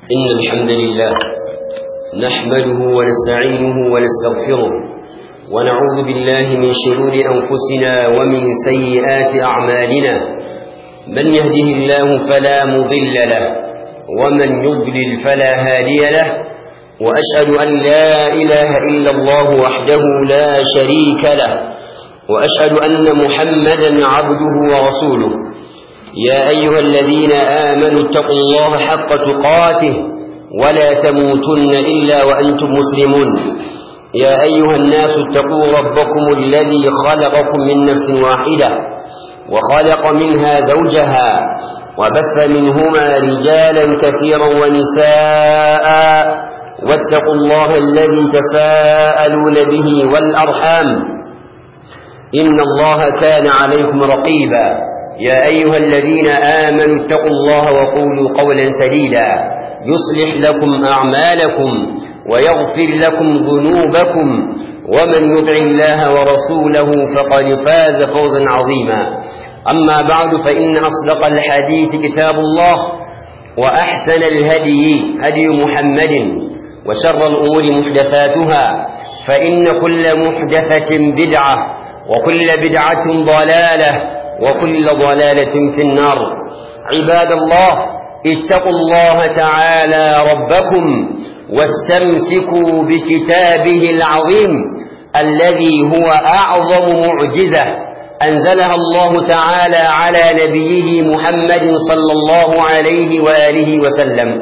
إن الحمد لله نحمده ونستعينه ونستغفره ونعوذ بالله من شرور أنفسنا ومن سيئات أعمالنا. من يهده الله فلا مضل له ومن يضلل فلا هادي له، وأشهد أن لا إله إلا الله وحده لا شريك له، وأشهد أن محمدا عبده ورسوله. يا أيها الذين آمنوا اتقوا الله حق تقاته ولا تموتن إلا وأنتم مسلمون. يا أيها الناس اتقوا ربكم الذي خلقكم من نفس واحدة وخلق منها زوجها وبث منهما رجالا كثيرا ونساء، واتقوا الله الذي تساءلون به والأرحام إن الله كان عليكم رقيبا. يا أيها الذين آمنوا اتقوا الله وقولوا قولا سديدا يصلح لكم أعمالكم ويغفر لكم ذنوبكم، ومن يطع الله ورسوله فقد فاز فوزا عظيما. أما بعد، فإن أصدق الحديث كتاب الله، وأحسن الهدي هدي محمد، وشر الأمور محدثاتها، فإن كل محدثة بدعة، وكل بدعة ضلالة، وكل ضلالة في النار. عباد الله، اتقوا الله تعالى ربكم واستمسكوا بكتابه العظيم الذي هو أعظم معجزة أنزلها الله تعالى على نبيه محمد صلى الله عليه وآله وسلم،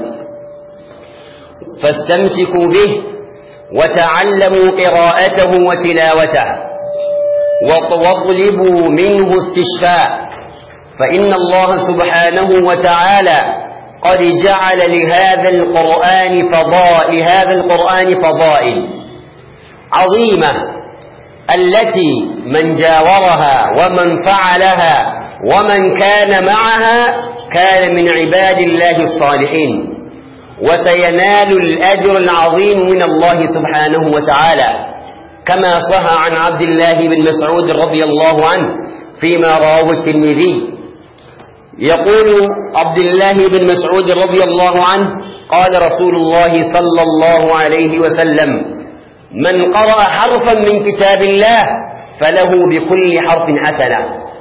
فاستمسكوا به وتعلموا قراءته وتلاوته واطلبوا منه استشفاء، فإن الله سبحانه وتعالى قد جعل لهذا القرآن فضائل عظيمة، التي من جاورها ومن فعلها ومن كان معها كان من عباد الله الصالحين، وسينال الأجر العظيم من الله سبحانه وتعالى، كما صح عن عبد الله بن مسعود رضي الله عنه فيما رواه الترمذي. يقول عبد الله بن مسعود رضي الله عنه: قال رسول الله صلى الله عليه وسلم: من قرأ حرفا من كتاب الله فله بكل حرف حسنة،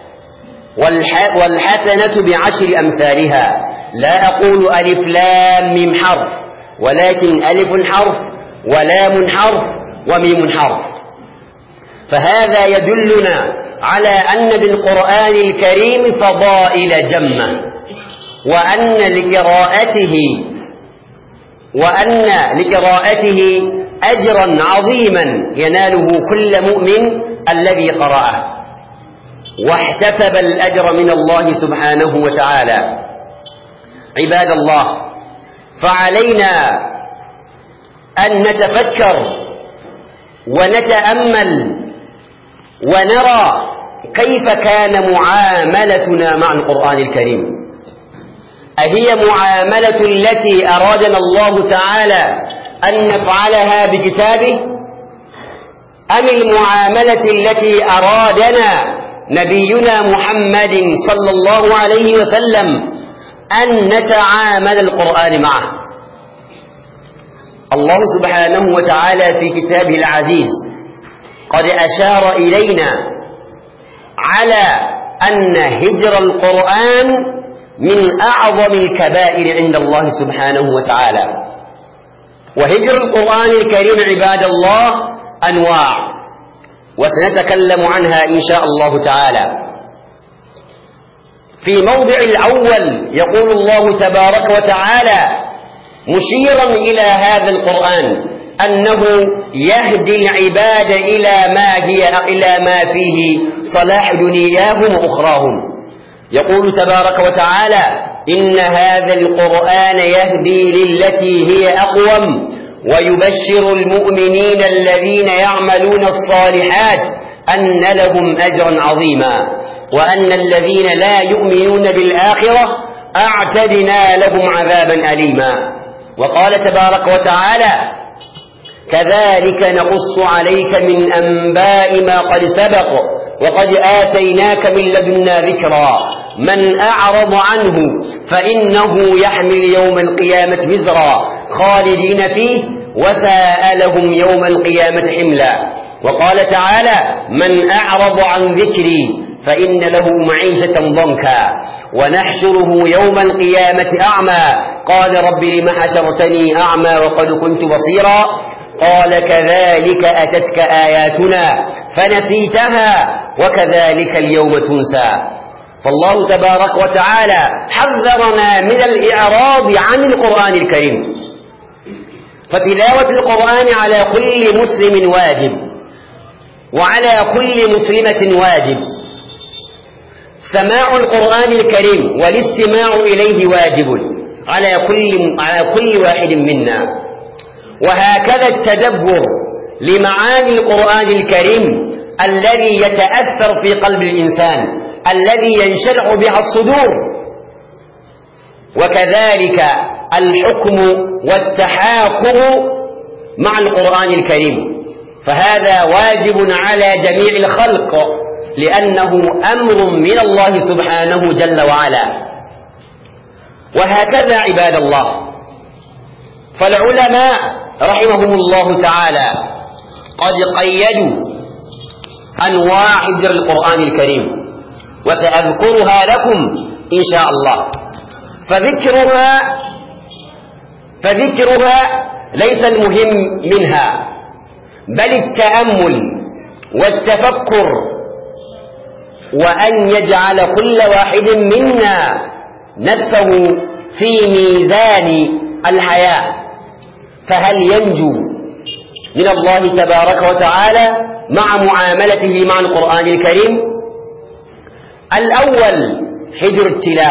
والحسنة بعشر أمثالها. لا أقول ألف لام ميم حرف، ولكن ألف حرف ولام حرف وميم حرف. فهذا يدلنا على أن بالقرآن الكريم فضائل جمة، وأن لقراءته أجرا عظيما يناله كل مؤمن الذي قرأه، واحتسب الأجر من الله سبحانه وتعالى. عباد الله، فعلينا أن نتفكر ونتأمل ونرى كيف كان معاملتنا مع القرآن الكريم. أهي معاملة التي أرادنا الله تعالى أن نفعلها بكتابه، أم المعاملة التي أرادنا نبينا محمد صلى الله عليه وسلم أن نتعامل القرآن معه؟ الله سبحانه وتعالى في كتابه العزيز قد أشار إلينا على أن هجر القرآن من أعظم الكبائر عند الله سبحانه وتعالى. وهجر القرآن الكريم عباد الله أنواع، وسنتكلم عنها إن شاء الله تعالى. في موضع الأول يقول الله تبارك وتعالى مشيرا إلى هذا القرآن أنه يهدي العباد إلى ما فيه صلاح دنياهم وأخراهم. يقول تبارك وتعالى: إن هذا القرآن يهدي للتي هي أقوم ويبشر المؤمنين الذين يعملون الصالحات أن لهم أجرا عظيما، وأن الذين لا يؤمنون بالآخرة أعتدنا لهم عذابا أليما. وقال تبارك وتعالى: كذلك نقص عليك من أنباء ما قد سبق وقد آتيناك من لدنا ذكرا من أعرض عنه فإنه يحمل يوم القيامة وزرا خالدين فيه وساء لهم يوم القيامة حملا. وقال تعالى من أعرض عن ذكري فإن له معيشة ضنكا ونحشره يوم القيامة أعمى قال رب لم حشرتني أعمى وقد كنت بصيرا قال كذلك أتتك آياتنا فنسيتها وكذلك اليوم تنسى. فالله تبارك وتعالى حذرنا من الإعراض عن القرآن الكريم، فتلاوة القرآن على كل مسلم واجب وعلى كل مسلمة واجب، سماع القرآن الكريم والاستماع إليه واجب على كل واحد منا، وهكذا التدبر لمعاني القرآن الكريم الذي يتأثر في قلب الإنسان الذي ينشرح بها الصدور، وكذلك الحكم والتحاكم مع القرآن الكريم، فهذا واجب على جميع الخلق لأنه أمر من الله سبحانه جل وعلا. وهكذا عباد الله، فالعلماء رحمهم الله تعالى قد قيدوا أنواع حجر القرآن الكريم وسأذكرها لكم إن شاء الله. فذكرها ليس المهم منها بل التأمل والتفكر، وأن يجعل كل واحد منا نفسه في ميزان الحياة، فهل ينجو من الله تبارك وتعالى مع معاملته مع القرآن الكريم؟ الأول حجر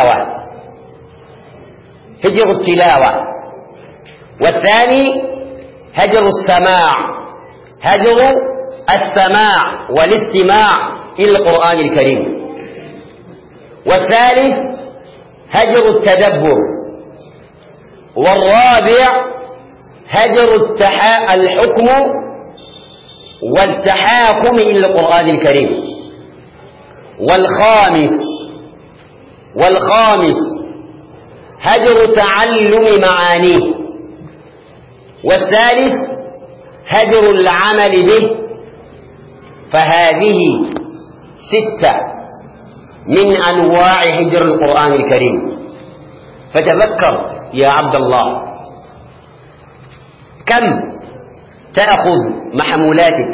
التلاوة، والثاني هجر السماع والاستماع إلى القرآن الكريم، والثالث هجر التدبر، والرابع هجر الحكم والتحاكم إلى القرآن الكريم، والخامس هجر تعلم معانيه، والثالث هجر العمل به. فهذه 6 من أنواع هجر القرآن الكريم. فتذكر يا عبد الله كم تأخذ محمولاتك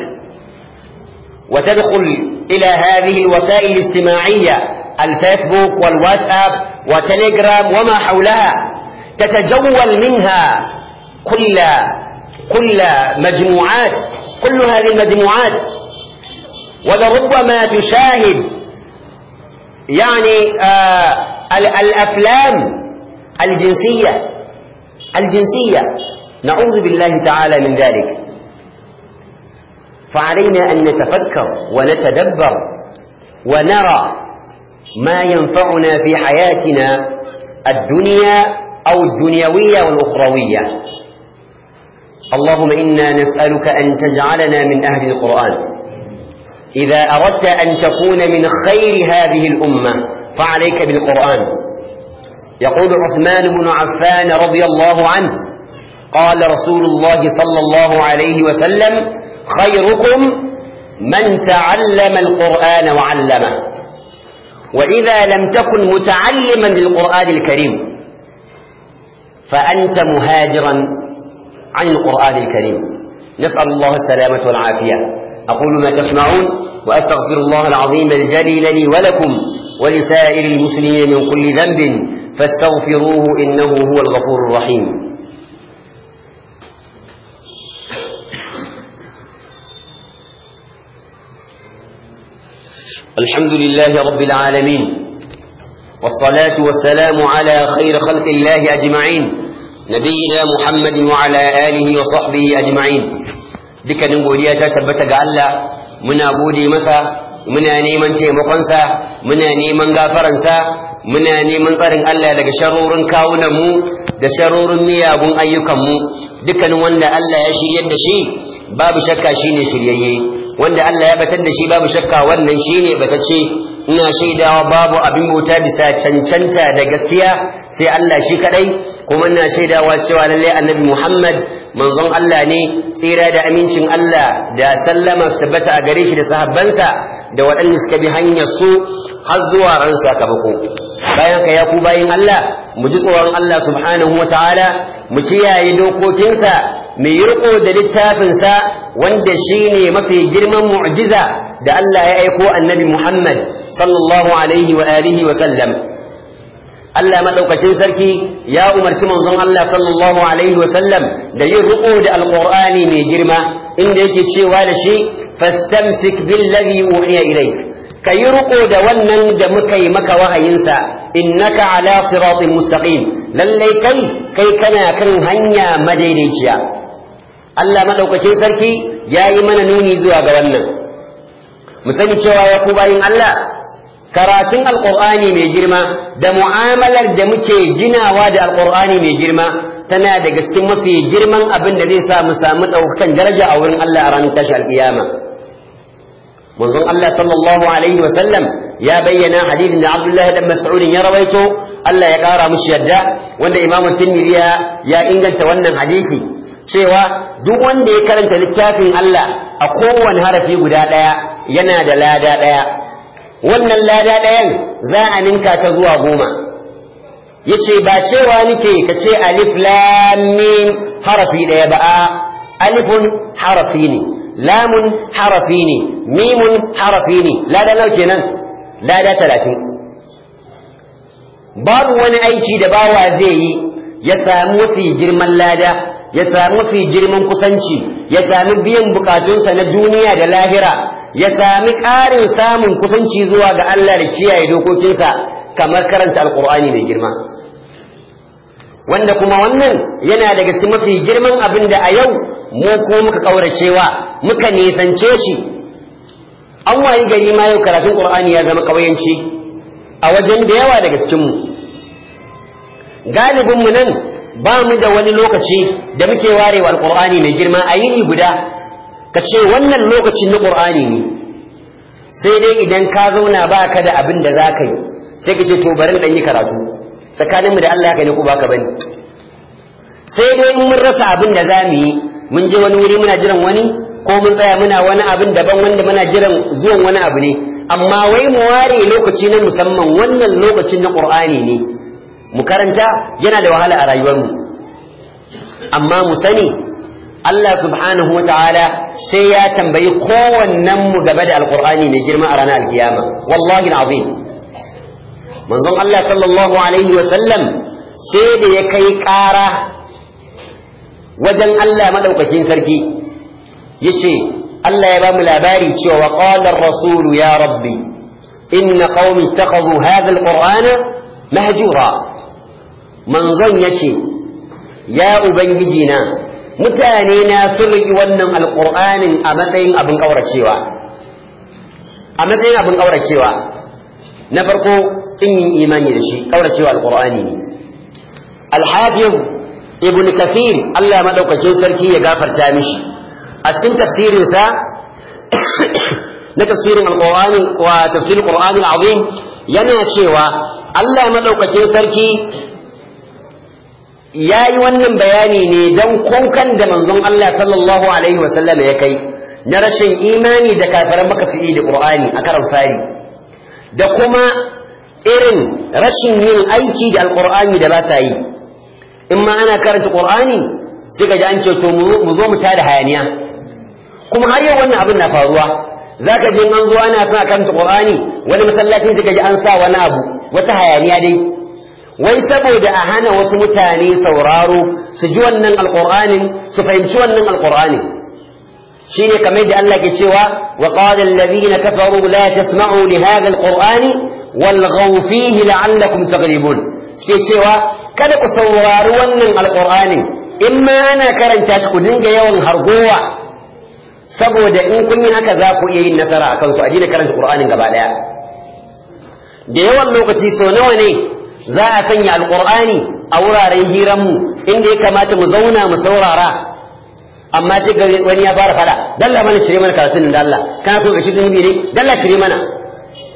وتدخل إلى هذه الوسائل الاجتماعية الفيسبوك والواتساب وتليجرام وما حولها، تتجول منها كل مجموعات، كل هذه المجموعات، ولربما تشاهد يعني الأفلام الجنسية نعوذ بالله تعالى من ذلك. فعلينا أن نتفكر ونتدبر ونرى ما ينفعنا في حياتنا الدنيا أو الدنيوية والأخروية. اللهم إنا نسألك أن تجعلنا من أهل القرآن. إذا أردت أن تكون من خير هذه الأمة فعليك بالقرآن. يقول عثمان بن عفان رضي الله عنه قال رسول الله صلى الله عليه وسلم خيركم من تعلم القرآن وعلمه. وإذا لم تكن متعلما للقرآن الكريم فأنت مهاجرا عن القرآن الكريم. نسأل الله السلامة والعافية. أقول ما تسمعون وأستغفر الله العظيم الجليل لي ولكم ولسائر المسلمين من كل ذنب فاستغفروه إنه هو الغفور الرحيم. الحمد لله رب العالمين، والصلاة والسلام على خير خلق الله أجمعين، نبينا محمد وعلى آله وصحبه أجمعين. dukkanin godiya ta tabbata ga Allah, muna gode masa, muna neman taimakonsa, muna neman gafaransa, muna neman tsarin Allah daga sharorin kawunanmu da sharorin miyagun ayyukanmu. Dukkanin wanda Allah ya shiryar da shi babu shakka shine shiryayye, wanda Allah ya batar da shi babu shakka wannan shine batacce. ina shaidawa babu abin bauta bisa cancanta da gaskiya sai Allah shi kadai kuma ina shaidawa cewa lalle annabi Muhammad manzon Allah ne tsira da amincin Allah da sallama tabbata a gare shi da sahabbansa da waɗanda suka bi hanyar su har zuwa ran sakamako bayan ka ya ku bayin Allah mu ji tsoron Allah subhanahu wataala mu kiyaye dokokinsa mai riko da littafinsa wanda shine mafi girman mu'jiza da Allah ya aiko annabi Muhammad sallallahu alaihi wa alihi wa sallam Allah madaukakin sarki ya umarci manzon Allah sallallahu alaihi wa sallam da yin riko da alqur'ani mai girma inda yake cewa da shi fastamsik billazi uhiya ilayk kayi riko da wannan da muka yi maka wahayinsa innaka ala siratin mustaqim lallai kai kana kan hanya madaidaiciya Allah madaukakin sarki yayi mana nuni zuwa ga wannan mu sani cewa ya ku bayin Allah karatun alqur'ani mai girma da mu'amalar da muke ginawa da alqur'ani mai girma tana daga cikin mafi girman abin da zai sa mu samu daukakan daraja a wurin Allah a ranar tashi alkiyama manzon Allah sallallahu alaihi wa sallam ya bayyana hadithin da Abdullah ibn Mas'ud ya rawaito Allah ya kara mushi yadda wanda Imam Tirmidhi ya inganta wannan hadisi cewa duk wanda ya karanta littafin Allah a kowane harafi guda daya yana da lada daya wannan lada dayan za a ninka ta zuwa 10 yace ba cewa nake kace alif lam mim harafi daya ba alifun harafi ne lamun harafi ne mimun harafi ne lada nawa kenan lada 30 babu wani aiki da bawa zai yi ya samu mafi girman lada ya samu mafi girman kusanci ya sami biyan bukatunsa na duniya da lahira ya sami ƙarin samun kusanci zuwa ga Allah da kiyaye dokokinsa kamar karanta alkur'ani mai girma wanda kuma wannan yana daga cikin mafi girman abin da a yau mu ko muka kauracewa muka nisance shi an wayi gari ma yau karatun qur'ani ya zama kauyanci a wajen da yawa daga cikin mu galibin mu nan ba mu da wani lokaci da muke warewa alqur'ani mai girma a yini guda ka ce wannan lokacin na qur'ani ne sai dai idan ka zauna baka da abin da zaka yi sai ka ce to bari dan yi karatu tsakanin mu da Allah haka ne ko baka bane sai dai in mun rasa abin da zamu yi mun je wani wuri muna jiran wani ko mun tsaya muna wani abin daban wanda muna jiran zuwan wani abu ne amma wai mu ware lokaci na musamman wannan lokacin na qur'ani ne mu karanta yana da wahala a rayuwarmu amma mu sani Allah subhanahu wataala sai ya tambayi kowannen mu gaba da alqur'ani mai girma a ranar alkiyama wallahi alazim manzon Allah sallallahu alaihi wa sallam sai da ya kai ƙara wajen Allah madaukakin sarki yace Allah ya ba mu labari cewa qala ar-rasul ya rabbi inna qaumi ittakhadhu hadha al-qur'ana mahjura manzon yace ya ubangiji na mutane na sun riƙi wannan alqur'anin a matsayin abin kauracewa na farko in yin imani da shi kauracewa alqur'ani ne al-hafiz ibn kathir Allah madaukakin sarki ya gafarta mishi a cikin tafsirinsa na tafsirin alqur'ani wa tafsirul qur'anil azim yana cewa Allah madaukakin sarki yayi wannan bayani ne dan kukan da manzon Allah sallallahu alaihi wasallam ya kai na rashin imani da kafiran Makka su da qur'ani a karan fari da kuma irin rashin yin aiki da alqur'ani da ba sa yi in ma ana karanta qur'ani sai ga an ce to mu zo mu tada hayaniya kuma har yau wannan abin na faruwa zaka je an zo ana karanta qur'ani wani masallacin sai ji an sa wani abu wata hayaniya dai wai saboda a hana wasu mutane sauraro su ji wannan alqur'anin su fahimci wannan alqur'anin shine kamar da Allah ke cewa wa qala alladhina kafaru la tasma'u li hadha alqur'ani walghaw fihi la'allakum taghlibun suke cewa kada ku saurari wannan alqur'anin in ma ana karanta shi ku dinga yawan hargowa saboda in kun yi haka za ku iya yin nasara a kansu a daina karanta qur'anin gaba daya da yawan lokaci so nawa ne za a sanya alqur'ani a wuraren hiranmu inda ya kamata mu zauna mu saurara amma sai ga wani ya fara fada dalla mana shirye mana karatun da Allah kana so ka ci zunubi ne dalla shirye mana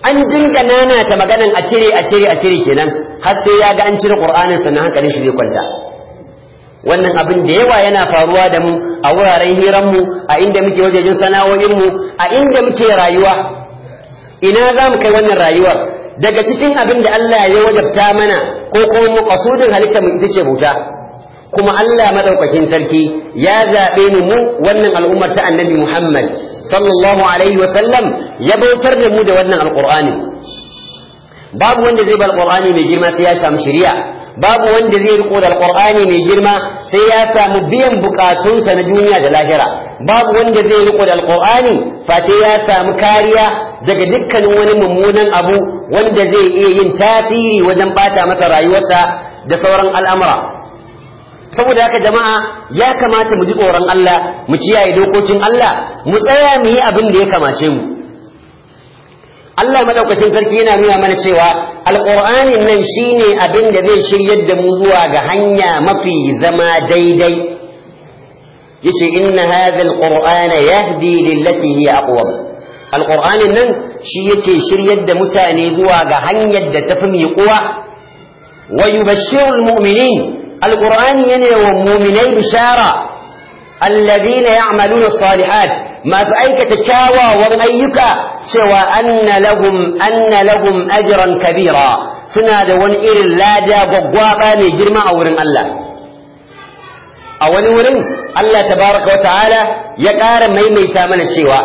an dinga nana ta maganan a cire kenan har sai ya ga an cire Qur'anin sannan hankalin shi zai kwanta. Wannan abin da yawa yana faruwa da mu a wuraren hiranmu, a inda muke wajejen sana'o'inmu, a inda muke rayuwa. Ina za mu kai wannan rayuwar? Daga cikin abin da Allah ya wajabta mana ko kuma maqsudin halitta mu ita ce bauta. Kuma Allah madaukakin sarki ya zabe mu wannan al'ummar ta Annabi Muhammad sallallahu alaihi wasallam ya bautar da mu da wannan alqur'ani. Babu wanda zai bar alqur'ani mai girma sai ya samu shari'a. Babu wanda zai riko da alqur'ani mai girma sai ya samu biyan bukatunsa na duniya da lahira. Babu wanda zai riko da alqur'ani fate ya samu kariya daga dukkanin wani mummunan abu wanda zai iya yin tasiri wajen bata masa rayuwarsa da sauran al'amura. Saboda haka jama'a ya kamata mu ji tsoron Allah, mu kiyaye dokokin Allah, mu tsaya mu yi abin da ya kamace mu. Allah madaukakin sarki yana nuna mana cewa alqur'anin nan shine abin da zai shiryar da mu zuwa ga hanya mafi zama daidai. Yace inna hadha alqur'ana yahdi lillati hiya aqwam. Alqur'anin nan shi yake shiryar da mutane zuwa ga hanyar da tafi miƙuwa. Wa yubashshirul mu'minin. Alqur'ani yana wa mu'minai bishara alladhina ya'maluna as-salihat, masu aikata kyawawan ayyuka, cewa anna lahum ajran kabira, suna da wani irin lada gwaggwaba mai girma a wurin Allah. A wani wurin Allah tabaraka wa ta'ala ya ƙara maimaita mana cewa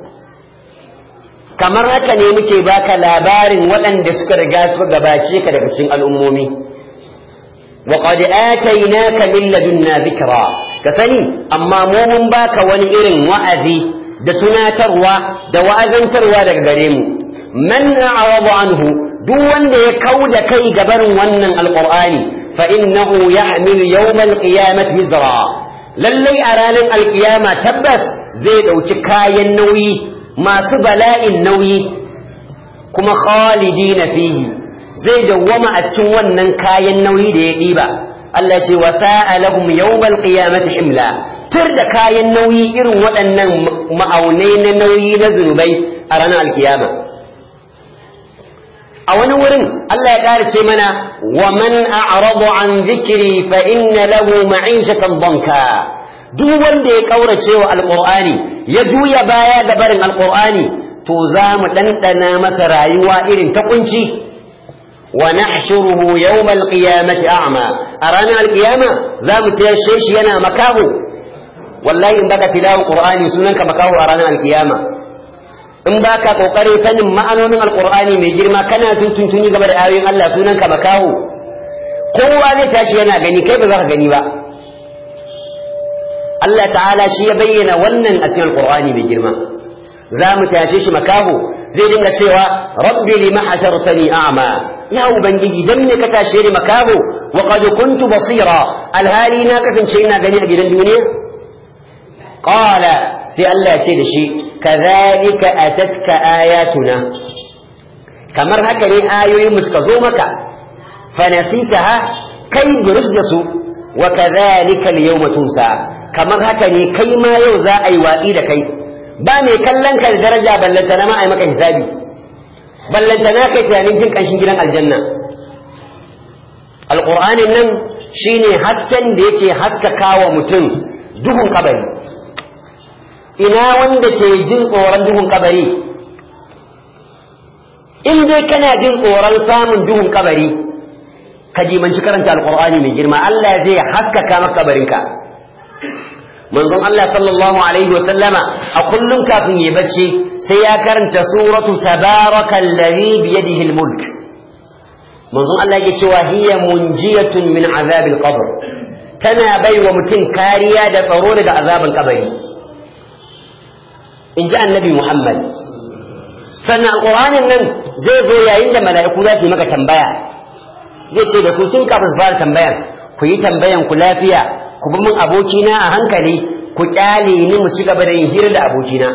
kamar haka ne muke baka labarin waɗanda suka riga suka gabace ka daga cikin al'ummomi. wa qad atainaka min ladunna dhikra, ka sani amma mu mun baka wani irin wa'azi da tunatarwa da wa'azantarwa daga gare mu. Man a'rada anhu, duk wanda ya kauda kai gabarin wannan alqur'ani fa innahu yahmilu yawmal qiyamati wizra, lallai a ranar alqiyama tabbas zai dauki kayan nauyi masu bala'in nauyi, kuma khalidina fihi, zai dawwama a cikin wannan kayan nauyi da ya diba. Allah ce wa sa'a lahum yawmal qiyamati himla, tur da kayan nauyi irin waɗannan ma'aunai na nauyi na zunubai a ranar alkiyama. A wani wurin Allah ya ƙara ce mana wa man a'rada an dhikri fa inna lahu ma'ishatan danka, duk wanda ya kaurace wa alqur'ani ya juya baya ga barin alqur'ani to za mu dandana masa rayuwa irin ta kunci. wa nahshuruhu yawmal qiyamati a'ma, a ranar alqiyama za mu tashe shi yana makaho. wallahi in baka tilawan qur'ani sunanka makaho a ranar alqiyama. in baka kokarin sanin ma'anonin alqur'ani mai girma kana tuntuntuni game da ayoyin Allah sunanka makaho. kowa zai tashi yana gani, kai ba za ka gani ba. Allah ta'ala shi ya bayyana wannan a cikin alqur'ani mai girma. za mu tashe shi makaho, zai dinga cewa rabbi lima hashartani a'ma, ya ubangiji dan me ka tashe ni makaho wa qad kuntu basira, alhali na kasance ina gani a gidan duniya. qala, sai Allah ya ce da shi kadhalika atatka ayatuna, kamar haka ne ayoyin mu suka zo maka, fanasitaha, kai burus da su, wa kadhalika al-yawma tunsa, kamar haka ne kai ma yau za a yi watsi da kai. ba mai kallon ka da daraja ballantana ma a yi maka hisabi, ballantana kai tunanin jin ƙanshin gidan aljanna. alƙur'anin nan shine hasken da yake haskaka wa mutum duhun kabari. ina wanda ke jin tsoron duhun kabari? in dai kana jin tsoron samun duhun kabari, ka jimanci karanta alƙur'ani mai girma, Allah zai haskaka maka kabarinka. manzon Allah sallallahu alaihi wasallama a kullum kafin ya bacci sai ya karanta suratu tabarakal ladhi bi yadihi almulk. manzon Allah yake cewa hiya munjiyatun min azabil qabr, tana baiwa mutum kariya da tsaro daga azaban kabari. in ji annabi Muhammad. sannan alqur'anin nan zai zo yayin da mala'iku za su yi maka tambaya, zai ce da su tun kafin su fara tambayan, ku yi tambayan ku lafiya, ku bi min abokina a hankali, ku kyale ni mu ci gaba da yin hira da abokina.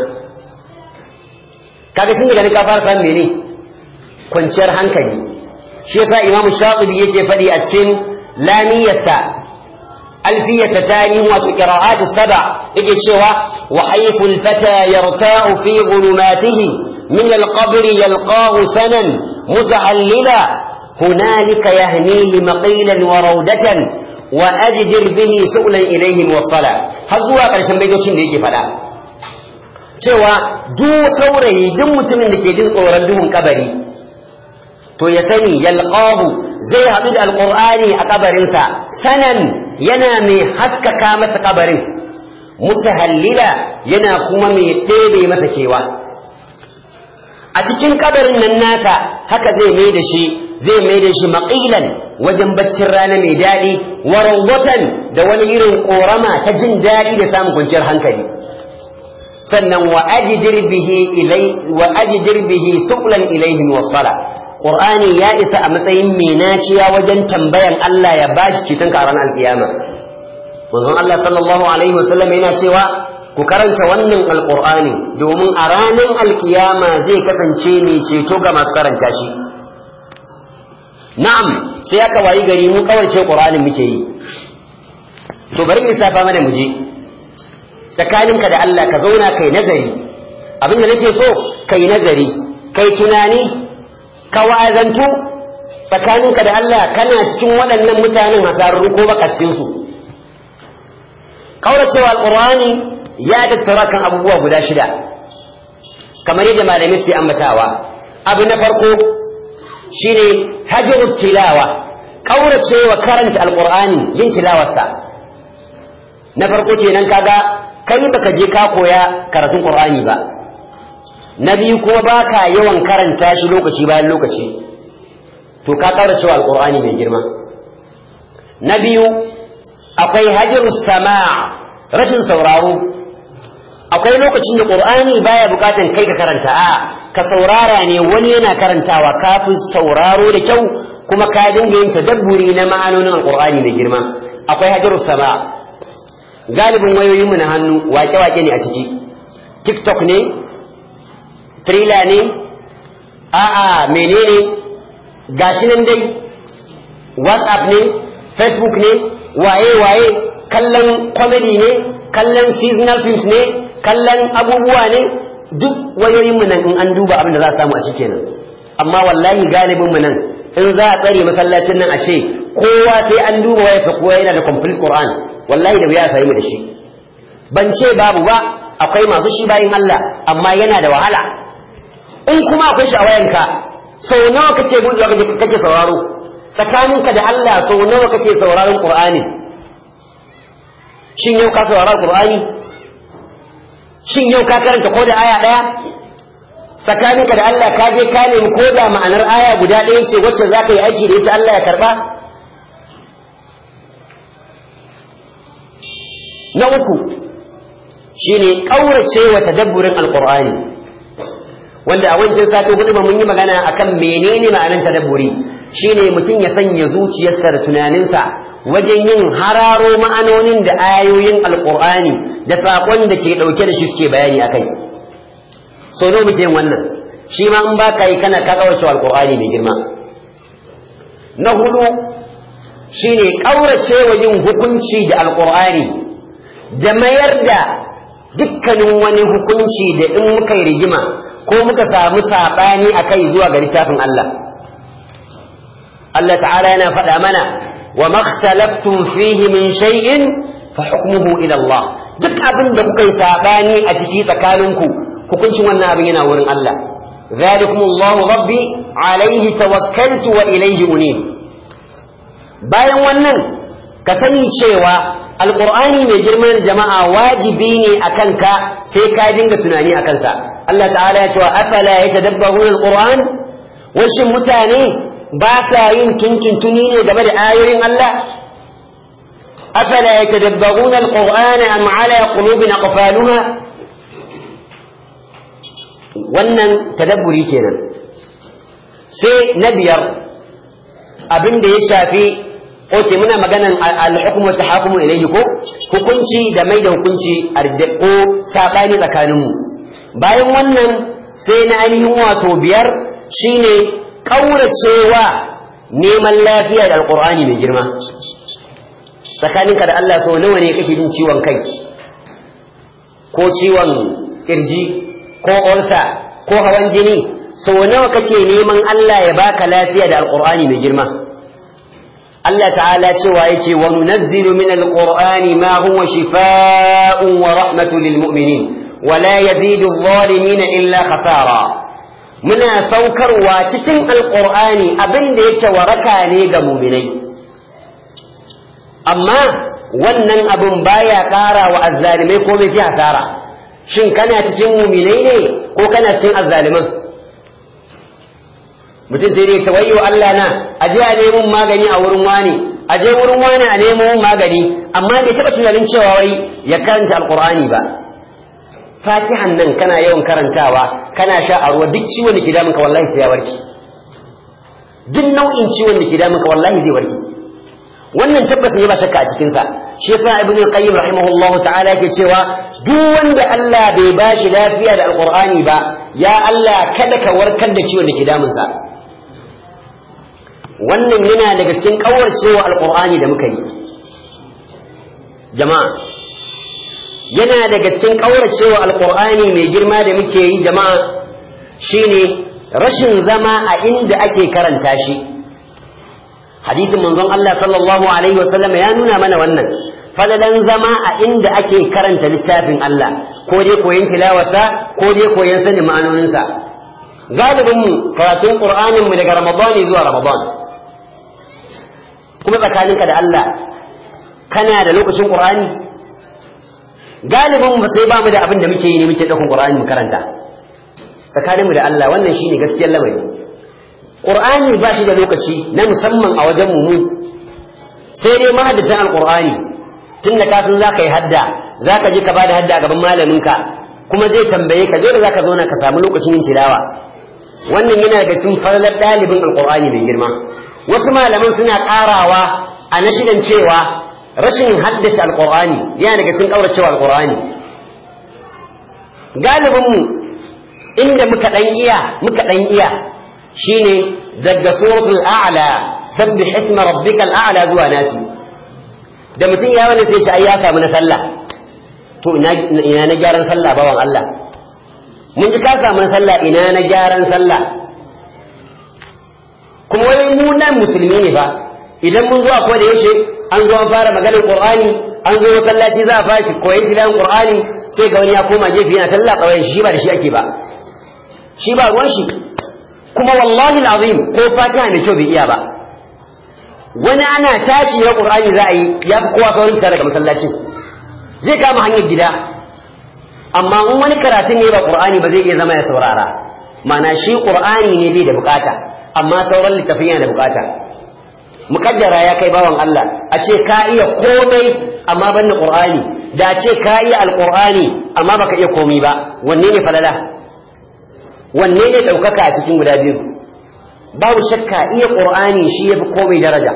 kaga tun daga ka fara samun mene? kwanciyar hankali. shi yasa Imam Shatibi yake faɗi a cikin lamiyarsa alfiyarsa tarihin wato qira'at as-sab' yake cewa wa haythul fata yarta'u fi dhulumatihi من القبر يلقاه سنا متعللا هنالك يهنيه مقيلا وروضة وأجدر به سؤلا إليه موصلا هزوا قرشن بيتوشين da yake fada cewa duk saurayi duk mutumin da ke jin tsoron duhun kabari to ya sani yalqahu zai haɗu da alqur'ani a kabarinsa sanan yana mai haskaka masa kabarin mutahallila yana kuma mai ɗebe masa kewa a cikin kabarin nan nasa haka zai mai da shi maqilan wajen baccin rana mai daɗi wa rawatan da wani irin korama ta jin daɗi da samun kwanciyar hankali sannan wa ajdir bihi suqlan ilayhi wasala qur'ani ya isa a matsayin minaciya wajen tambayan Allah ya bashi cikin karan alkiyama manzon Allah sallallahu alaihi wasallam yana cewa ku karanta wannan alqur'ani domin a ranar alkiyama zai kasance mai ceto ga masu karanta shi na'am sai aka wayi gari mu kawarce qur'anin muke yi to bari in safa mana muje tsakaninka da Allah ka zauna kai nazari abinda nake so kai nazari kai tunani ka wa'azantu tsakaninka da Allah kana cikin waɗannan mutanen hasararru ko baka cikin su kauracewa alqur'ani ya tattara kan abubuwa guda 6 kamar yadda malamai su ambatawa abu na farko shine hajrut tilawa kauracewa karanta alqur'ani yin tilawarsa na farko kenan kaga kai baka je ka koya karatun qur'ani ba na biyu kuma baka yawan karanta shi lokaci bayan lokaci to ka kauracewa alqur'ani mai girma na biyu akwai hajrus sama' rashin sauraro akwai lokacin da qur'ani baya bukatan kai ka karanta ka saurara ne wani yana karantawa kafin sauraro da kyau kuma ka dinga yin tadabburi na ma'anonin alqur'ani mai girma akwai hajrus sama' galibin wayoyinmu na hannu wake-wake ne a ciki tiktok ne thriller ne menene gashi nan dai whatsapp ne facebook ne waye-waye kallon comedy ne kallon seasonal films ne kallon abubuwa ne duk wayoyinmu nan in an duba abin da za a samu a ciki kenan amma wallahi galibinmu nan in za a tsare masallacin nan a ce kowa sai an duba wayarsa kowa yana da complete Qur'an wallahi da wuya sai mu da shi ban ce babu ba akwai masu shi bayin Allah amma yana da wahala in kuma akwai shi a wayanka sau nawa kake buɗewa kake sauraro tsakaninka da Allah sau nawa kake sauraron Qur'ani shin yau ka saurara Qur'ani shin yau ka karanta ko da aya daya tsakaninka da Allah ka je ka nemi ko da ma'anar aya guda ɗaya ce wacce zaka yi aiki da ita Allah ya karba na uku shine kaurace wa tadabburin alqur'ani wanda a wancan sati hudu ba mun yi magana akan menene ma'anar tadabburi shine mutum ya sanya zuciyarsa da tunaninsa wajen yin hararo ma'anonin da ayoyin alqur'ani da sakon da ke dauke da shi suke bayani akai so no muke yin wannan shi ma in baka yi kana ka kaurace wa alqur'ani mai girma na hudu shine kaurace wa yin hukunci da alqur'ani da mayar da dukkanin wani hukunci da in muka yi rigima ko muka samu saɓani a kai zuwa ga littafin Allah. Allah ta'ala yana faɗa mana wa makhtalaftum fihi min shay'in fa hukmuhu ila Allah duk abin da kuka yi saɓani a ciki tsakaninku hukuncin wannan abin yana wurin Allah. Zalikumullahu rabbi alaihi tawakkaltu wa ilaihi unib. Bayan wannan ka sani cewa alqur'ani mai girman jama'a wajibi ne akan ka sai ka dinga tunani akan sa Allah ta'ala ya ce wa afala yatadabbaruna alqur'an washin mutane ba sa yin tuntuntuni ne game da ayoyin Allah afala yatadabbaruna alqur'ana am ala qulubin aqfaluha wannan tadabburi kenan sai na biyar abin da ya shafi oke muna maganan al-hukm wa tahakum ilayhi ko hukunci da mai da hukunci ko sabani tsakanin mu bayan wannan sai na ainihin wato biyar shine kauracewa neman lafiya da alqur'ani mai girma tsakaninka da Allah sau nawa ne kake jin ciwon kai ko ciwon kirji ko ulsa ko hawan jini sau nawa kake neman Allah ya baka lafiya da alqur'ani mai girma Allah ta'ala cewa yake wa nunazzilu min alqur'ani ma huwa shifaa'un wa rahmatun lil mu'minin wa la yazidu adh-dhalimin illa khasara muna saukarwa cikin alqur'ani abinda yake waraka ne ga mu'minai amma wannan abun baya ƙara wa azzalimai ko bai fi hasara shin kana cikin mu'minai ne ko kana cikin azzaliman mutum sai dai tawayyo Allah na aje a nemo magani a wurin wani aje wurin wani a nemo magani amma bai taba tunanin cewa wai ya karanta alqur'ani ba fatihan nan kana yawan karantawa kana sha a ruwa duk ciwon da ke damun ka wallahi sai ya warke duk nau'in ciwon da ke damun ka wallahi zai warke wannan tabbas ne ba shakka a cikin sa shi yasa ibnu qayyim rahimahullahu ta'ala yake cewa duk wanda Allah bai bashi lafiya da alqur'ani ba ya Allah kada ka warkar da ciwon da ke damun sa wannan yana daga cikin kawarcewa alqur'ani da muka yi jama'a yana daga cikin kawarcewa alqur'ani mai girma da muke yi jama'a shine rashin zama a inda ake karanta shi hadisin manzon Allah sallallahu alaihi wasallam ya nuna mana wannan fadalan zama a inda ake karanta littafin Allah ko dai koyon tilawarsa ko dai koyon sanin ma'anoninsa galibin mu karatun qur'anin mu daga ramadan zuwa ramadan kuma tsakaninka da Allah kana da lokacin qur'ani galibin mu sai ba mu da abin da muke yi ne muke daukan qur'ani mu karanta tsakaninmu da Allah wannan shine gaskiyar lamari qur'ani ba shi da lokaci na musamman a wajen mu sai dai mahaddatan alqur'ani tunda ka san zaka yi hadda zaka je ka bada hadda a gaban malaminka kuma zai tambaye ka dole zaka zauna ka samu lokacin yin tilawa wannan yana daga cikin falalar dalibin alqur'ani mai girma wasu malaman suna karawa a nashidan cewa rashin haddace alqur'ani yana daga cikin kauracewa alqur'ani galibin mu inda muka dan iya shine daga suratul a'la sabbih isma rabbikal a'la zuwa nasi da mutum ya wani sai shi ai ya samu na sallah to ina na gyaran sallah bawan Allah mun ji ka samu na sallah ina na gyaran sallah kuma wai mu nan musulmi ne fa idan mun zo akwai da yace an zo an fara maganar qur'ani an zo masallaci za a fara koyi tilawan qur'ani sai ga wani ya koma gefe yana sallah kawai shi ba da shi ake ba shi ba ruwan shi kuma wallahi alazim ko fatiha ne kyau bai iya ba wani ana tashi na qur'ani za a yi ya fi kowa saurin fita daga masallacin zai kama hanyar gida amma in wani karatu ne ba qur'ani ba zai iya zama ya saurara mana shi qur'ani ne bai da bukata amma sauran littafin yana da bukata mukaddara ya kai bawan Allah a ce ka iya komai amma ban da qur'ani da a ce ka iya alqur'ani amma baka iya komai ba wanne ne falala wanne ne ɗaukaka a cikin guda biyu babu shakka iya ƙur'ani shi ya fi komai daraja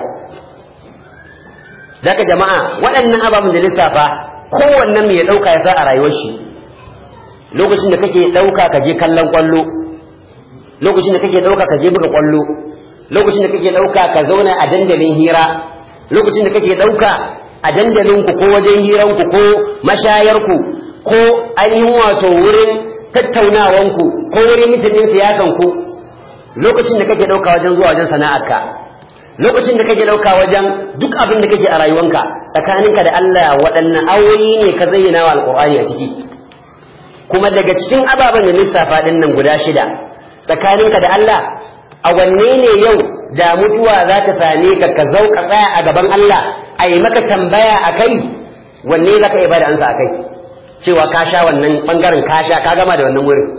daga jama'a waɗannan ababen da lissafa kowannen mai ya ɗauka ya sa a rayuwar shi lokacin da kake ɗauka ka je kallon ƙwallo lokacin da kake ɗauka ka je buga ƙwallo lokacin da kake ɗauka ka zauna a dandalin hira lokacin da kake ɗauka a dandalinku ko wajen hiranku ko mashayarku ko ainihin wato wurin tattaunawanku ko wurin mitanin siyasanku lokacin da kake dauka wajen zuwa wajen sana'arka lokacin da kake dauka wajen duk abin da kake a rayuwanka tsakaninka da Allah waɗannan awoyi ne ka zayyana wa alqur'ani a ciki kuma daga cikin ababen da lissafa din nan guda 6 tsakaninka da Allah a wanne ne yau da mutuwa za ta same ka ka zauka tsaya a gaban Allah a yi maka tambaya akai wanne zaka iya bada ansa akai cewa ka sha wannan bangaren ka sha ka gama da wannan wurin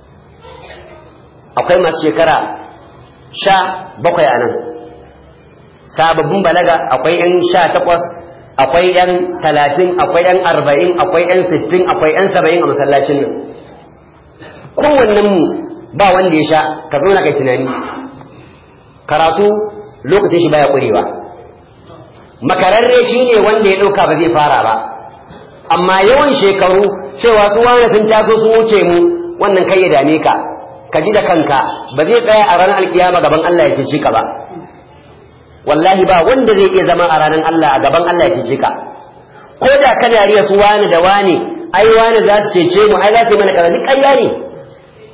akwai masu shekara 17 a nan sababbin balaga akwai yan 18 akwai yan 30 akwai yan 40 akwai yan 60 akwai yan 70 a masallacin nan kowannen mu ba wanda ya sha ka zo na kai tunani karatu lokacin shi baya kurewa makararre shine wanda ya dauka ba zai fara ba amma yawan shekaru cewa su wani sun taso sun wuce mu wannan kai ya dame ka ka ji da kanka ba zai tsaya a ranar alkiyama gaban Allah ya cece ka ba wallahi ba wanda zai iya zama a ranar Allah a gaban Allah ya cece ka ko da kana riya su wani da wani ai wani za su cece mu ai za su yi mana kaza duk ƙarya ne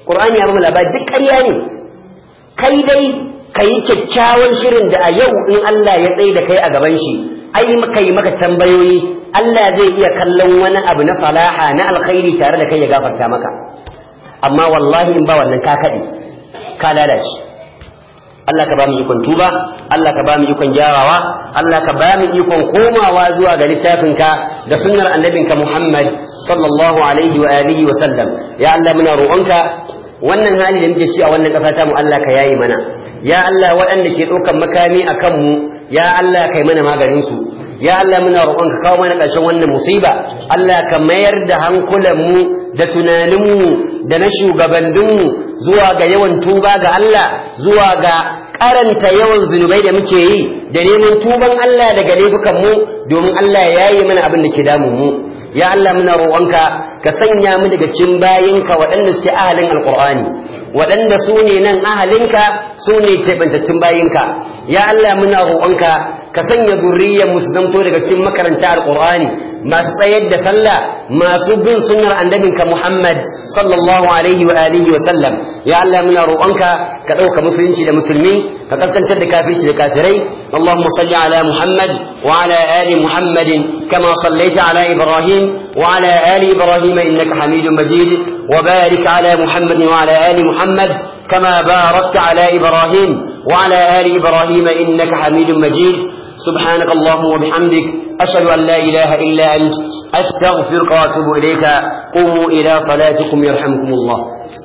Qur'ani ya ba mu labari duk ƙarya ne kai dai kai kyakkyawan shirin da a yau in Allah ya tsaye da kai a gaban shi ai maka yi maka tambayoyi Allah zai iya kallon wani abu na salaha na alkhairi tare da kai ya gafarta maka amma wallahi in ba wannan ka kade ka lalace Allah ka ba mu ikon tuba Allah ka ba mu ikon gyarawa Allah ka ba mu ikon komawa zuwa ga littafinka da sunnar annabinka Muhammad sallallahu alaihi wa alihi wa sallam ya Allah muna roƙonka wannan hali da muke ci a wannan ƙasa ta mu Allah ka yayi mana ya Allah waɗanda ke ɗaukan makami a kanmu ya Allah kai mana maganin su ya Allah muna roƙon ka kawo mana ƙarshen wannan musiba Allah ka mayar da hankulanmu da tunaninmu da na shugabanninmu zuwa ga yawan tuba ga Allah zuwa ga karanta yawan zunubai da muke yi da neman tuban Allah daga laifukanmu domin Allah ya yi mana abin da ke damun mu ya Allah muna roƙonka ka sanya mu daga cikin bayinka waɗanda suke ahalin alƙur'ani waɗanda su ne nan ahalinka su ne keɓantattun bayinka ya Allah muna roƙonka ka sanya zurriyar mu su zamto daga cikin makaranta alƙur'ani masu tsayar da sallah masu bin sunnar annabinka Muhammad sallallahu alaihi wa alihi wa sallam ya Allah muna roƙonka ka ɗauka musulunci da musulmi ka kaskantar da kafirci da kafirai Allahumma salli ala Muhammad wa ala ali Muhammad kama sallaita ala Ibrahim wa ala ali Ibrahim innaka Hamidum Majid wa barik ala Muhammad wa ala ali Muhammad kama barakta ala Ibrahim wa ala ali Ibrahim innaka Hamidum Majid سبحانك اللهم وبحمدك أشهد أن لا إله إلا أنت أستغفرك وأتوب إليك قوموا إلى صلاتكم يرحمكم الله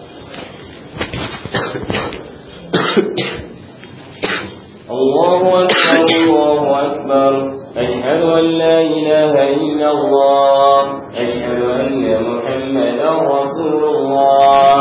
الله أكبر الله أكبر أشهد أن لا إله إلا الله أشهد أن محمدا رسول الله